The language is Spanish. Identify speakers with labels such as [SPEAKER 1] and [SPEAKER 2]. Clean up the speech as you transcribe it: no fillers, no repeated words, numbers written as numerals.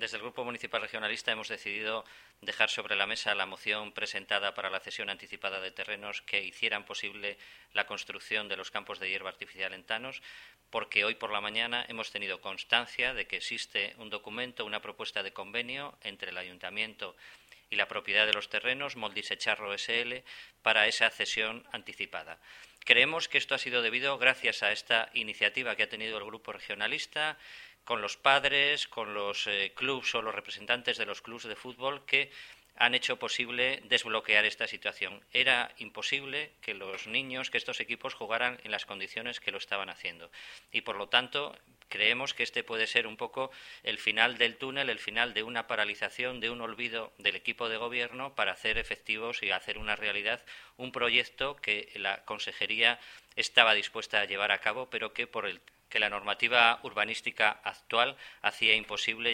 [SPEAKER 1] Desde el Grupo Municipal Regionalista hemos decidido dejar sobre la mesa la moción presentada para la cesión anticipada de terrenos que hicieran posible la construcción de los campos de hierba artificial en Tanos, porque hoy por la mañana hemos tenido constancia de que existe un documento, una propuesta de convenio entre el Ayuntamiento y la propiedad de los terrenos, Moldisecharro S.L., para esa cesión anticipada. Creemos que esto ha sido debido gracias a esta iniciativa que ha tenido el Grupo Regionalista, con los padres, con los clubs o los representantes de los clubs de fútbol que han hecho posible desbloquear esta situación. Era imposible que los niños, que estos equipos jugaran en las condiciones que lo estaban haciendo. Y por lo tanto, creemos que este puede ser un poco el final del túnel, el final de una paralización, de un olvido del equipo de gobierno para hacer efectivos y hacer una realidad un proyecto que la Consejería estaba dispuesta a llevar a cabo, pero que por el que la normativa urbanística actual hacía imposible